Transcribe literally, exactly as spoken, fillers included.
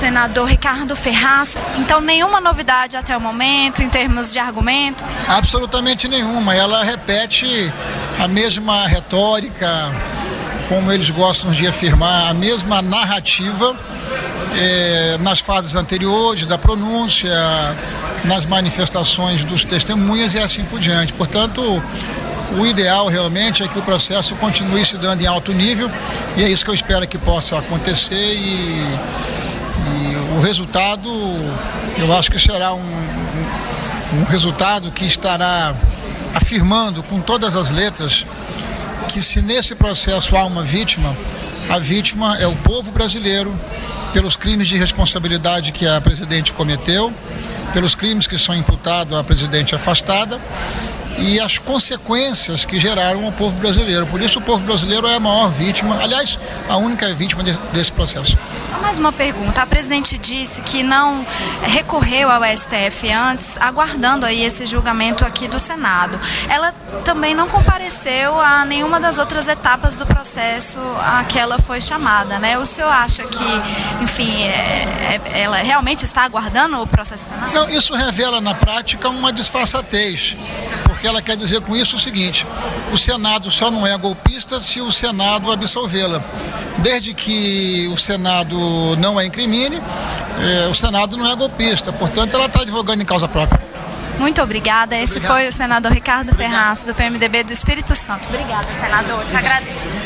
senador Ricardo Ferraz. Então, nenhuma novidade até o momento em termos de argumentos? Absolutamente nenhuma. Ela repete a mesma retórica, como eles gostam de afirmar, a mesma narrativa eh, nas fases anteriores da pronúncia, nas manifestações dos testemunhas e assim por diante. Portanto, o ideal realmente é que o processo continue se dando em alto nível e é isso que eu espero que possa acontecer e, e o resultado, eu acho que será um, um, um resultado que estará afirmando com todas as letras que se nesse processo há uma vítima, a vítima é o povo brasileiro pelos crimes de responsabilidade que a presidente cometeu, pelos crimes que são imputados à presidente afastada e as consequências que geraram ao povo brasileiro. Por isso o povo brasileiro é a maior vítima, aliás, a única vítima de, desse processo. Só mais uma pergunta. A presidente disse que não recorreu ao S T F antes, aguardando aí esse julgamento aqui do Senado. Ela também não compareceu a nenhuma das outras etapas do processo a que ela foi chamada, né? O senhor acha que, enfim, é, é, ela realmente está aguardando o processo do Senado? Não, isso revela na prática uma disfarçatez, porque ela quer dizer com isso o seguinte: o Senado só não é golpista se o Senado absolvê-la. Desde que o Senado não a incrimine, eh, o Senado não é golpista, portanto ela está advogando em causa própria. Muito obrigada. Esse Obrigado. Foi o senador Ricardo Obrigado. Ferraz, do P M D B do Espírito Santo. Obrigada, senador. Te agradeço.